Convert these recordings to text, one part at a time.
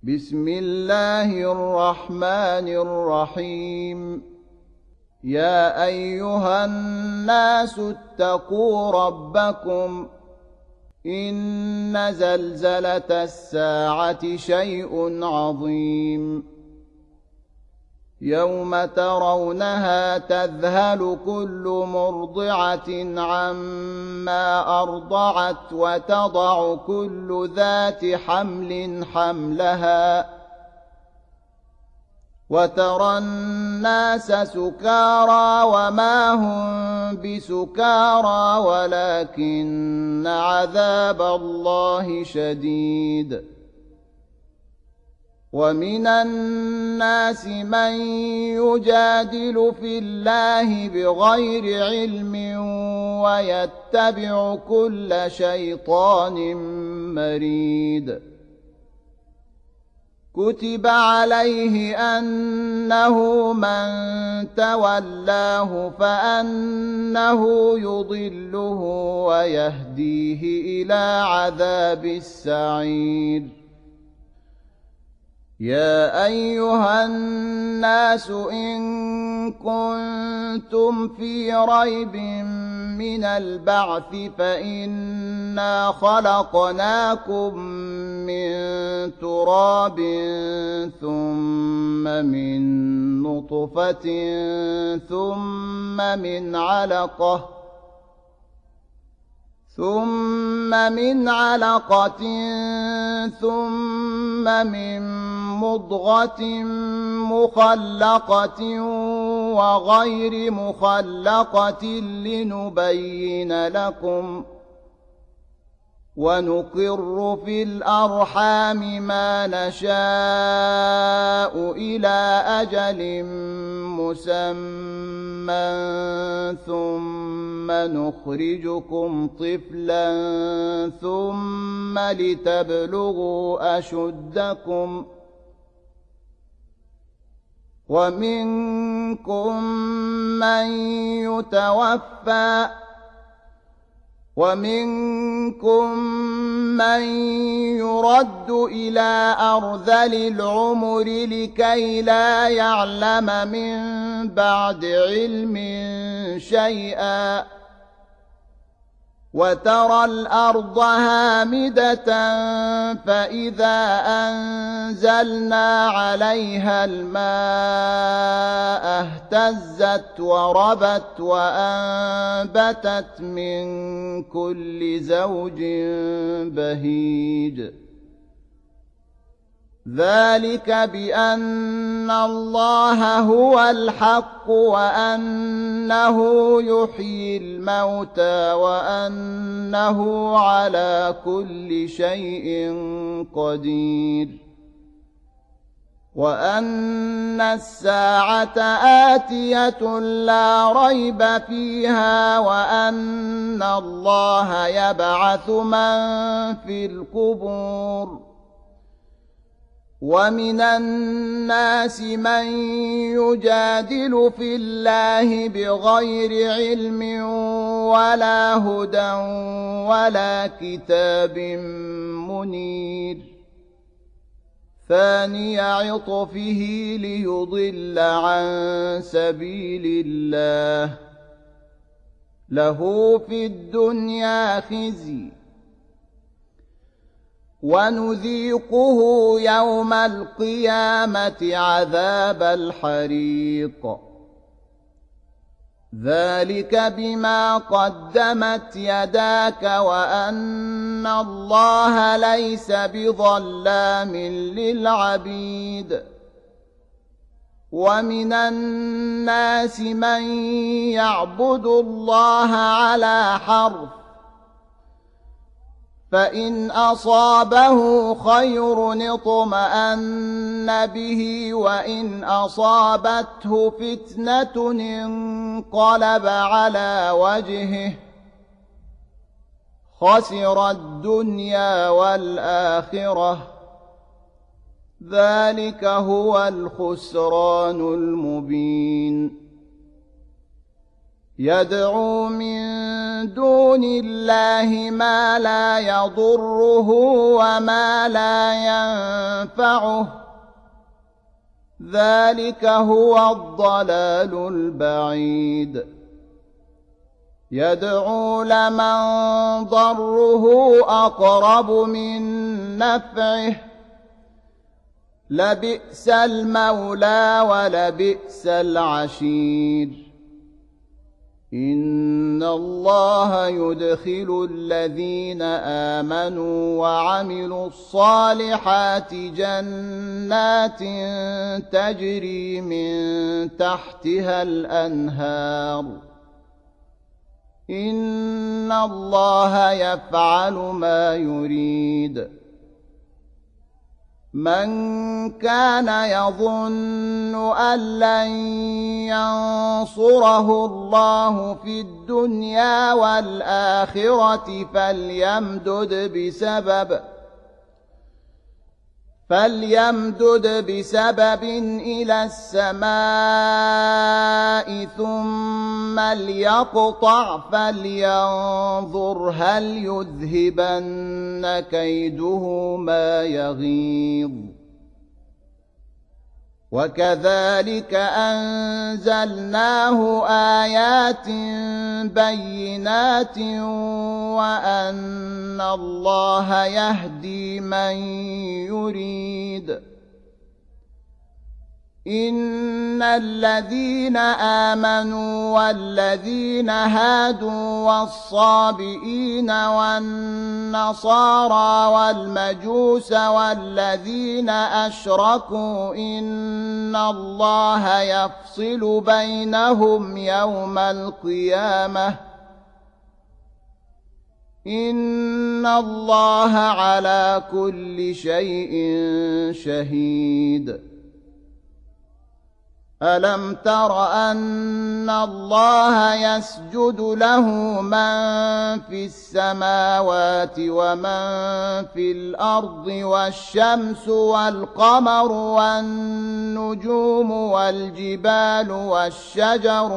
بسم الله الرحمن الرحيم. يا أيها الناس اتقوا ربكم إن زلزلة الساعة شيء عظيم يوم ترونها تذهل كل مرضعة عما أرضعت وتضع كل ذات حمل حملها وترى الناس سكارى وما هم بسكارى ولكن عذاب الله شديد. ومن الناس من يجادل في الله بغير علم ويتبع كل شيطان مريد. كتب عليه أنه من تولاه فأنه يضله ويهديه إلى عذاب السعير. يا أيها الناس إن كنتم في ريب من البعث فإنا خلقناكم من تراب ثم من نطفة ثم من علقة ثم من مضغة مخلقة وغير مخلقة لنبين لكم ونقر في الأرحام ما نشاء إلى أجل مسمى ثم نخرجكم طفلا ثم لتبلغوا أشدكم ومنكم من يتوفى ومنكم من يرد إلى أرذل العمر لكي لا يعلم من بعد علم شيئا وترى الأرض هامدة فإذا أنزلنا عليها الماء اهتزت وربت وأنبتت من كل زوج بهيج. ذلك بأن الله هو الحق وأنه يحيي الموتى وأنه على كل شيء قدير وأن الساعة آتية لا ريب فيها وأن الله يبعث من في القبور. ومن الناس من يجادل في الله بغير علم ولا هدى ولا كتاب منير. ثاني عطفه ليضل عن سبيل الله له في الدنيا خزي ونذيقه يوم القيامة عذاب الحريق. ذلك بما قدمت يداك وأن الله ليس بظلام للعبيد. ومن الناس من يعبد الله على حرف فإن أصابه خير اطمأن به وإن أصابته فتنة انقلب على وجهه خسر الدنيا والآخرة ذلك هو الخسران المبين. يدعو من دون الله ما لا يضره وما لا ينفعه ذلك هو الضلال البعيد يدعو لمن ضره أقرب من نفعه لبئس المولى ولبئس العشير إن الله يدخل الذين آمنوا وعملوا الصالحات جنات تجري من تحتها الأنهار إن الله يفعل ما يريد من كان يظن أن لن ينصره الله في الدنيا والآخرة فليمدد بسبب إلى السماء ثم ليقطع فلينظر هل يذهبن كيده ما يغيظ وكذلك أنزلناه آيات بينات وأن الله يهدي من يريد إن الذين آمنوا والذين هادوا والصابئين والنصارى والمجوس والذين أشركوا إن الله يفصل بينهم يوم القيامة إن الله على كل شيء شهيد ألم تر أن الله يسجد له من في السماوات ومن في الأرض والشمس والقمر والنجوم والجبال والشجر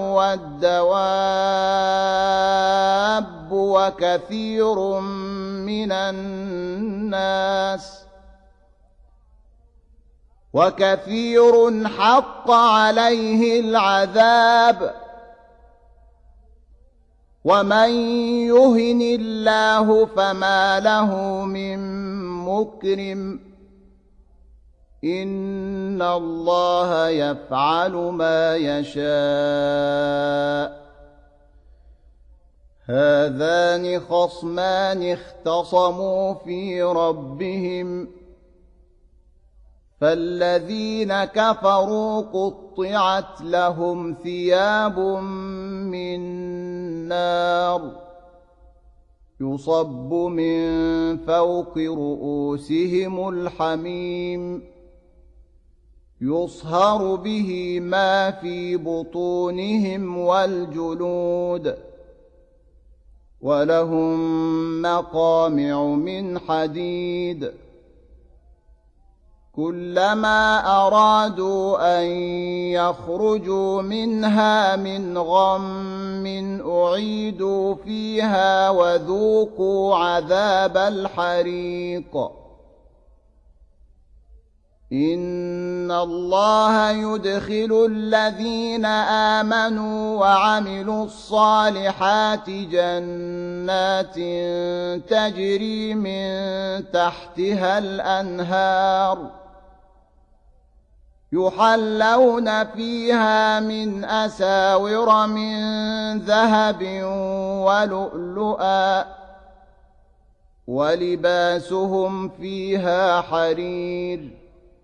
والدواب وكثير من الناس وكثير حق عليه العذاب ومن يهن الله فما له من مكرم إن الله يفعل ما يشاء هذان خصمان اختصموا في ربهم فالذين كفروا قطعت لهم ثياب من نار يصب من فوق رؤوسهم الحميم يصهر به ما في بطونهم والجلود ولهم مقامع من حديد كلما أرادوا أن يخرجوا منها من غم أعيدوا فيها وذوقوا عذاب الحريق إن الله يدخل الذين آمنوا وعملوا الصالحات جنات تجري من تحتها الأنهار يحلون فيها من أساور من ذهب ولؤلؤا ولباسهم فيها حرير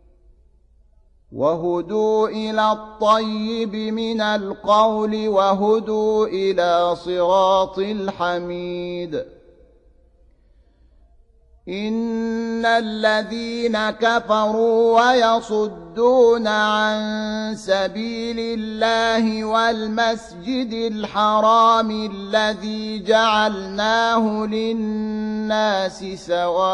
وهدوا إلى الطيب من القول وهدوا إلى صراط الحميد إن الذين كفروا ويصدون عن سبيل الله والمسجد الحرام الذي جعلناه للناس سواء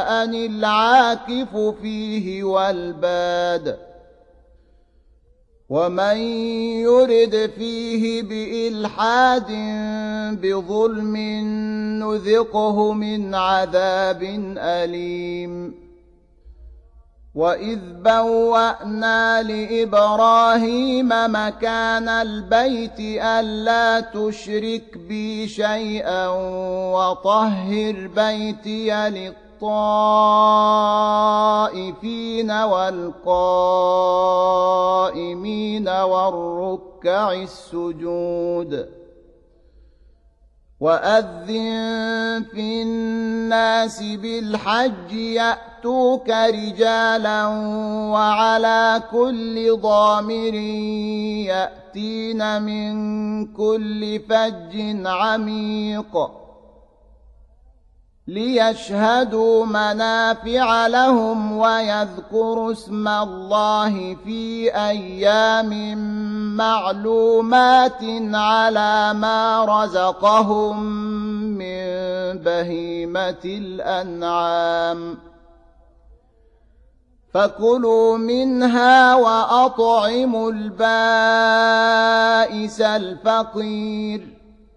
العاكف فيه والباد ومن يرد فيه بإلحاد بظلم نذقه من عذاب أليم وإذ بوأنا لإبراهيم مكان البيت ألا تشرك بي شيئا وطهر بيتي للطائفين والقائمين والركع السجود وأذن في الناس بالحج يأتوك رجالا وعلى كل ضامر يأتين من كل فج عميق ليشهدوا منافع لهم ويذكروا اسم الله في أيام معلومات على ما رزقهم من بهيمة الأنعام فكلوا منها وأطعموا البائس الفقير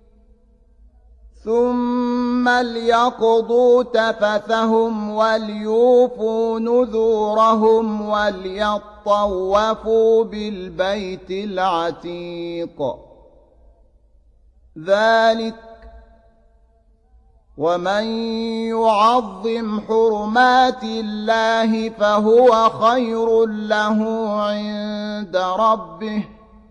ثم ليقضوا تفثهم وليوفوا نذورهم وليطوفوا بالبيت العتيق ذلك ومن يعظم حرمات الله فهو خير له عند ربه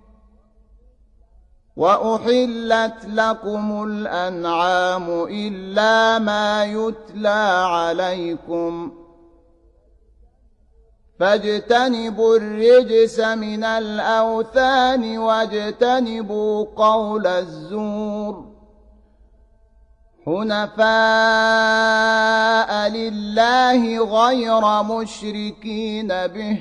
وأحلت لكم الأنعام إلا ما يتلى عليكم فاجتنبوا الرجس من الأوثان واجتنبوا قول الزور حنفاء لله غير مشركين به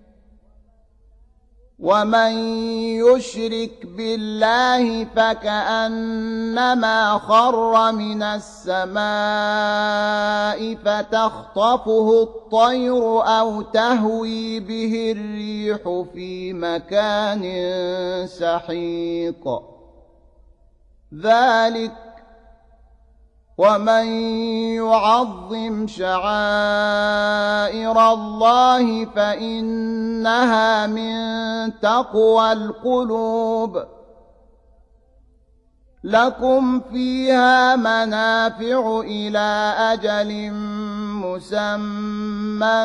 ومن يشرك بالله فكأنما خر من السماء فتخطفه الطير أو تهوي به الريح في مكان سحيق ذلك ومن يعظم شعائر الله فإنها من تقوى القلوب لكم فيها منافع إلى أجل مسمى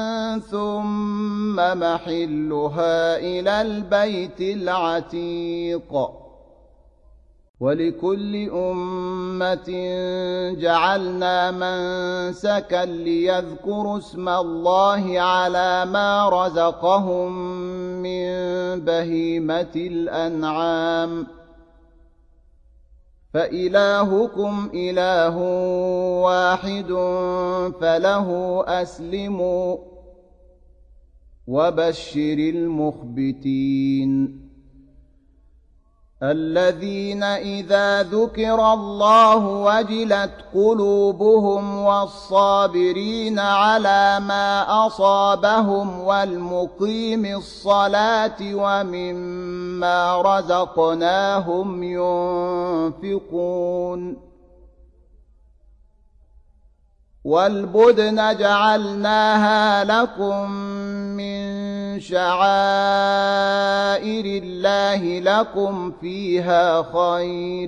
ثم محلها إلى البيت العتيق ولكل أمة جعلنا منسكا ليذكروا اسم الله على ما رزقهم من بهيمة الأنعام فإلهكم إله واحد فله أسلموا وبشر المخبتين الذين إذا ذكر الله وجلت قلوبهم والصابرين على ما أصابهم والمقيم الصلاة ومما رزقناهم ينفقون والبدن جعلناها لكم من شعائر الله لكم فيها خير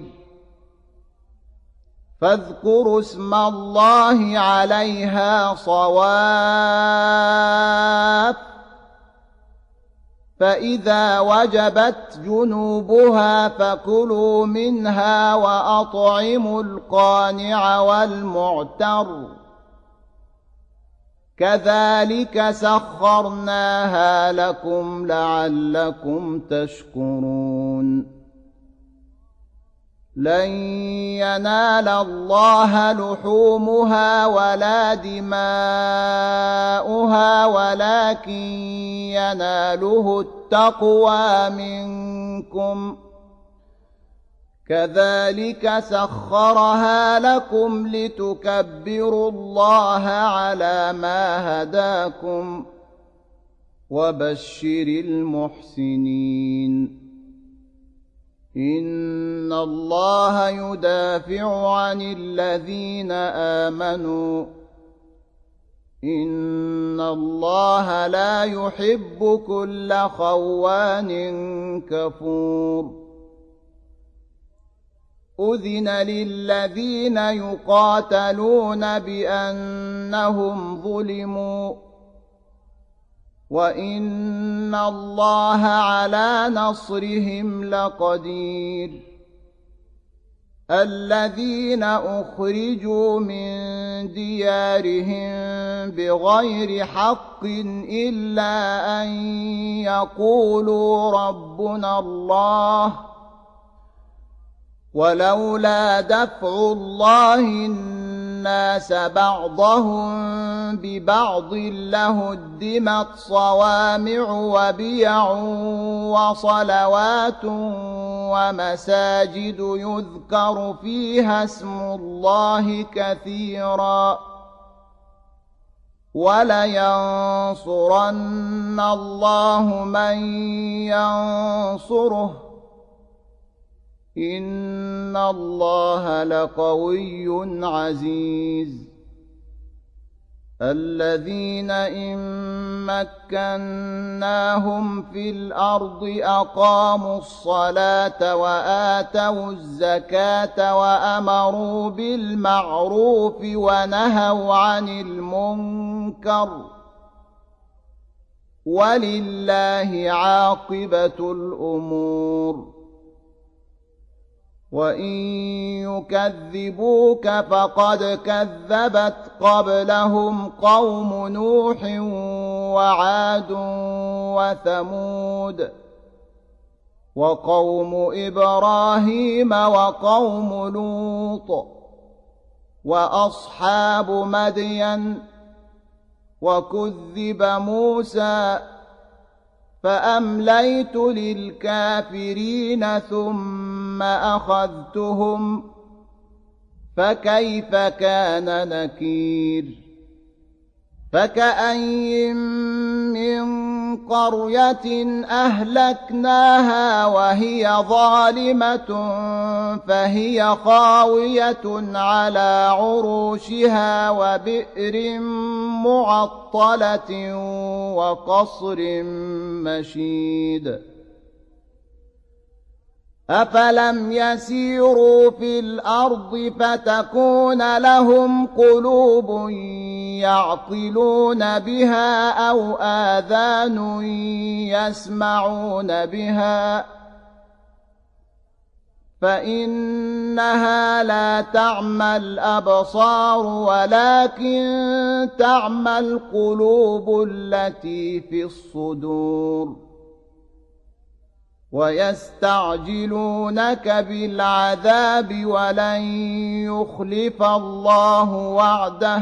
فاذكروا اسم الله عليها صواف فإذا وجبت جنوبها فكلوا منها وأطعموا القانع والمعتر كذلك سخرناها لكم لعلكم تشكرون لن ينال الله لحومها ولا دماؤها ولكن يناله التقوى منكم كذلك سخرها لكم لتكبروا الله على ما هداكم وبشر المحسنين إن الله يدافع عن الذين آمنوا إن الله لا يحب كل خوان كفور أذن للذين يقاتلون بأنهم ظلموا وإن الله على نصرهم لقدير الذين أخرجوا من ديارهم بغير حق إلا أن يقولوا ربنا الله ولولا دفع الله الناس بعضهم ببعض لهدمت صوامع وبيع وصلوات ومساجد يذكر فيها اسم الله كثيرا ولينصرن الله من ينصره إن الله لقوي عزيز الذين إن مكناهم في الأرض أقاموا الصلاة وآتوا الزكاة وأمروا بالمعروف ونهوا عن المنكر ولله عاقبة الأمور وإن يكذبوك فقد كذبت قبلهم قوم نوح وعاد وثمود وقوم إبراهيم وقوم لوط وأصحاب مدين وكذب موسى فأمليت للكافرين ثم أخذتهم فكيف كان نكير فكأين من قرية أهلكناها وهي ظالمة فهي خاوية على عروشها وبئر معطلة وقصر مشيد أفلم يسيروا في الأرض فتكون لهم قلوب يعقلون بها أو آذان يسمعون بها فإنها لا تعمى الأبصار ولكن تعمى القلوب التي في الصدور ويستعجلونك بالعذاب ولن يخلف الله وعده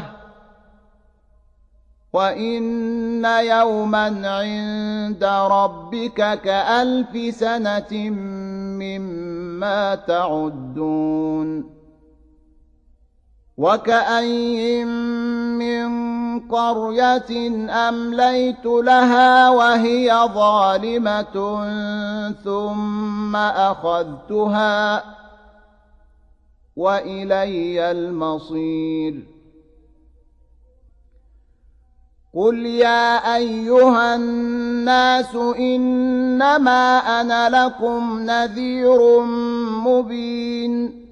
وإن يوما عند ربك كألف سنة مما تعدون وكأين من قرية أمليت لها وهي ظالمة ثم أخذتها وإلي المصير قل يا أيها الناس إنما أنا لكم نذير مبين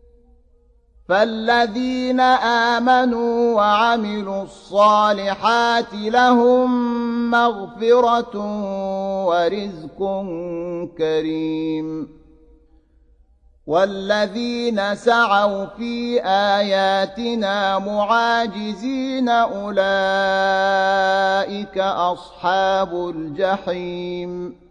فالذين آمنوا وعملوا الصالحات لهم مغفرة ورزق كريم والذين سعوا في آياتنا معاجزين أولئك أصحاب الجحيم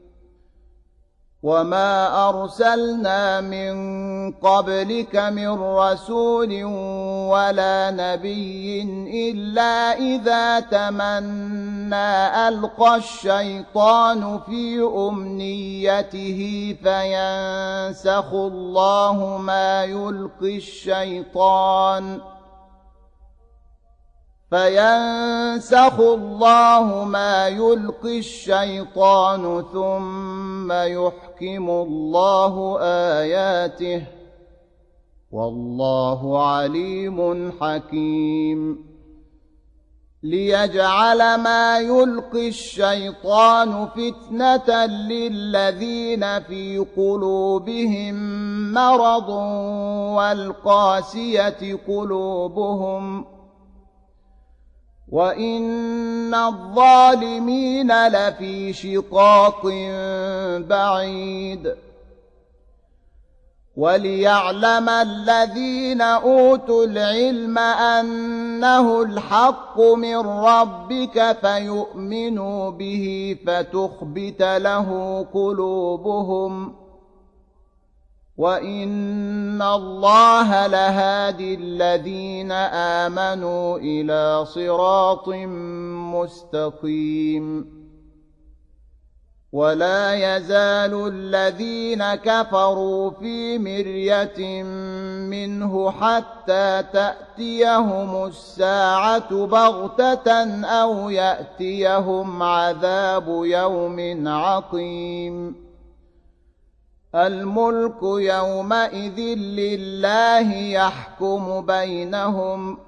وما أرسلنا من قبلك من رسول ولا نبي إلا إذا تمنى ألقى الشيطان في أمنيته فينسخ الله ما يلقي الشيطان فينسخ الله ما يلقي الشيطان ثم يحكم الله آياته والله عليم حكيم ليجعل ما يلقي الشيطان فتنة للذين في قلوبهم مرض والقاسية قلوبهم وإن الظالمين لفي شقاق بعيد وليعلم الذين أوتوا العلم أنه الحق من ربك فيؤمنوا به فتخبت له قلوبهم وإن الله لهادي الذين آمنوا إلى صراط مستقيم ولا يزال الذين كفروا في مرية منه حتى تأتيهم الساعة بغتة أو يأتيهم عذاب يوم عقيم الملك يومئذ لله يحكم بينهم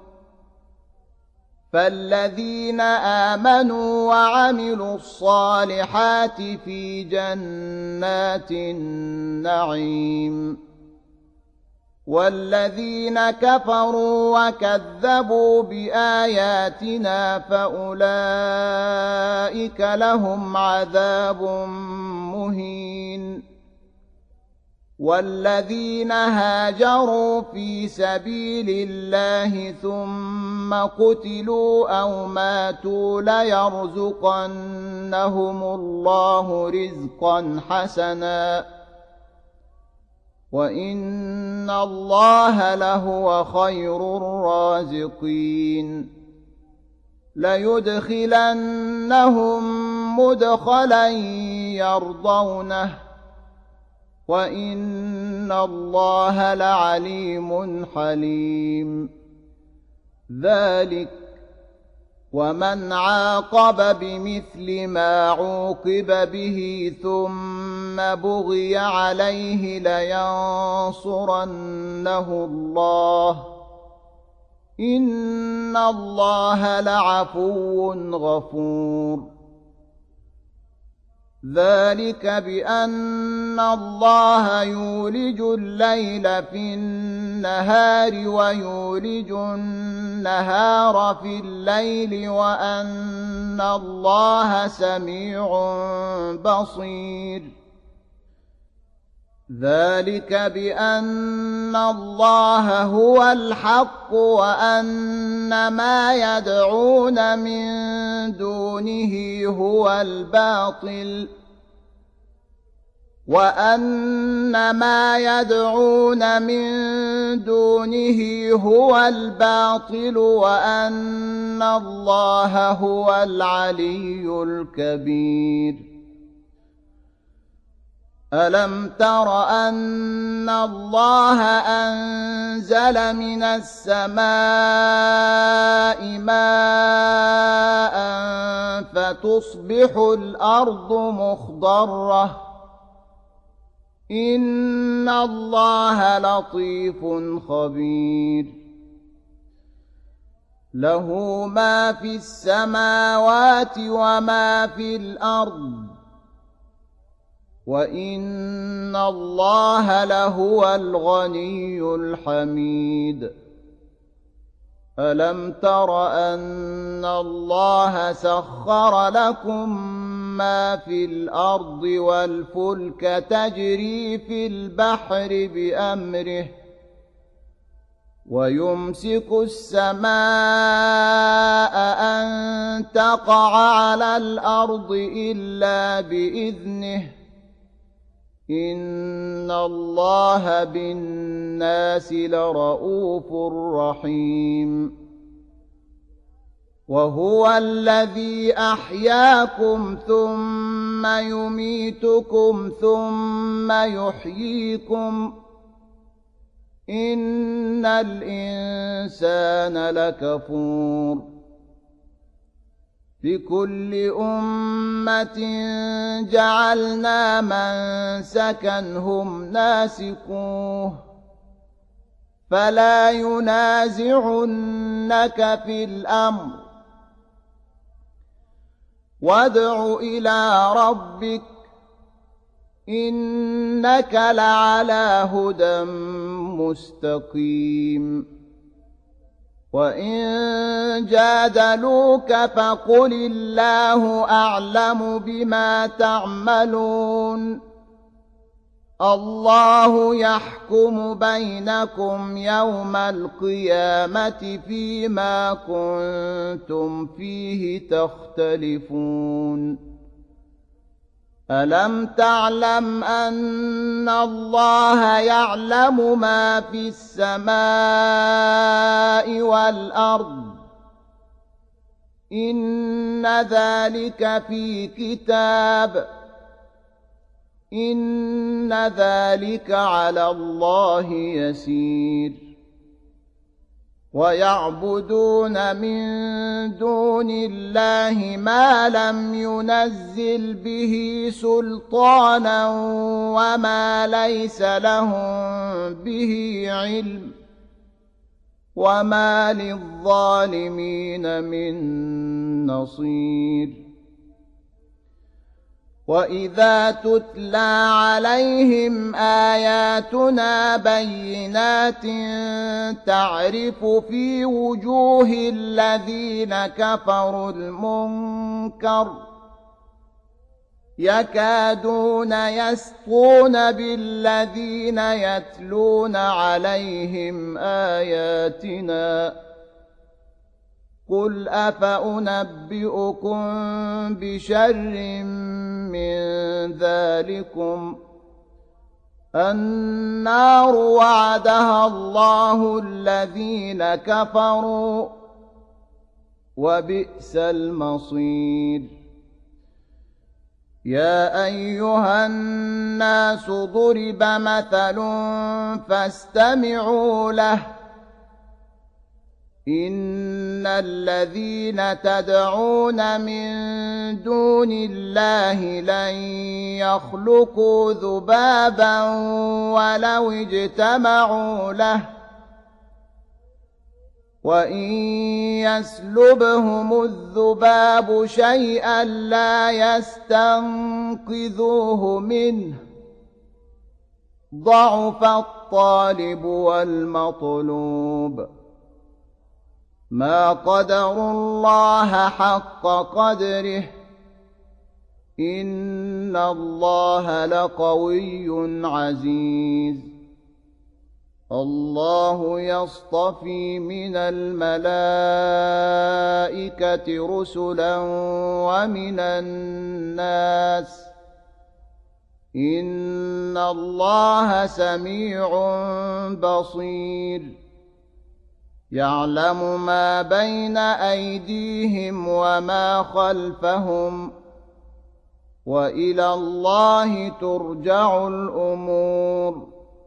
فالذين آمنوا وعملوا الصالحات في جنات النعيم والذين كفروا وكذبوا بآياتنا فأولئك لهم عذاب مهين والذين هاجروا في سبيل الله ثم قتلوا أو ماتوا ليرزقنهم الله رزقا حسنا وإن الله لهو خير الرازقين ليدخلنهم مدخلا يرضونه وإن الله لعليم حليم ذلك ومن عاقب بمثل ما عوقب به ثم بغي عليه لينصرنه الله إن الله لعفو غفور ذلك بأن الله يولج الليل في النهار ويولج النهار في الليل وأن الله سميع بصير ذلك بأن الله هو الحق وأن ما يدعون من دونه هو الباطل وأن ما يدعون من دونه هو الباطل وأن الله هو العلي الكبير ألم تر أن الله أنزل من السماء ماء فتصبح الأرض مخضرة إن الله لطيف خبير له ما في السماوات وما في الأرض وإن الله لهو الغني الحميد ألم تر أن الله سخر لكم ما في الأرض والفلك تجري في البحر بأمره ويمسك السماء أن تقع على الأرض إلا بإذنه إن الله بالناس لرءوف رحيم وهو الذي أحياكم ثم يميتكم ثم يحييكم إن الإنسان لكفور لكل أمة جعلنا منسكا هم ناسكوه فلا ينازعنك في الأمر وادع إلى ربك إنك لعلى هدى مستقيم وإن جادلوك فقل الله أعلم بما تعملون الله يحكم بينكم يوم القيامة فيما كنتم فيه تختلفون ألم تعلم أن الله يعلم ما في السماء والأرض إن ذلك في كتاب إن ذلك على الله يسير ويعبدون من دون الله ما لم ينزل به سلطانا وما ليس لهم به علم وما للظالمين من نصير وإذا تتلى عليهم آياتنا بينات تعرف في وجوه الذين كفروا المنكر يكادون يسطون بالذين يتلون عليهم آياتنا قل أفأنبئكم بشر من ذلكم النار وعدها الله الذين كفروا وبئس المصير يا أيها الناس ضرب مثل فاستمعوا له إن الذين تدعون من دون الله لن يخلقوا ذبابا ولو اجتمعوا له وإن يسلبهم الذباب شيئا لا يستنقذوه منه ضعف الطالب والمطلوب ما قدروا الله حق قدره إن الله لقوي عزيز الله يصطفي من الملائكة رسلا ومن الناس إن الله سميع بصير يعلم ما بين أيديهم وما خلفهم وإلى الله ترجع الأمور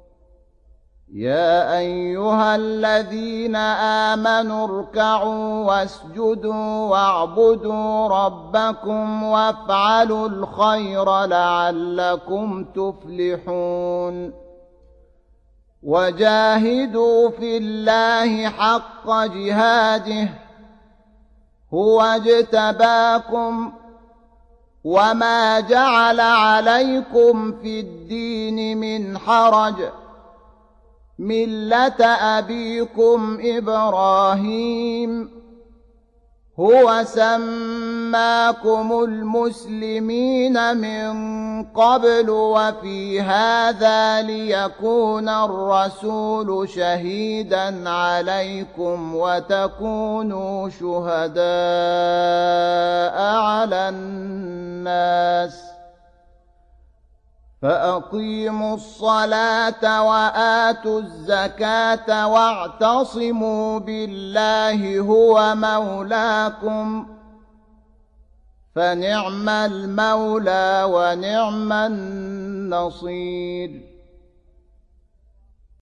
يا أيها الذين آمنوا اركعوا واسجدوا واعبدوا ربكم وافعلوا الخير لعلكم تفلحون وجاهدوا في الله حق جهاده هو اجتباكم وما جعل عليكم في الدين من حرج ملة أبيكم إبراهيم هو سماكم المسلمين من قبل وفي هذا ليكون الرسول شهيدا عليكم وتكونوا شهداء على الناس فأقيموا الصلاة وآتوا الزكاة واعتصموا بالله هو مولاكم فنعم المولى ونعم النصير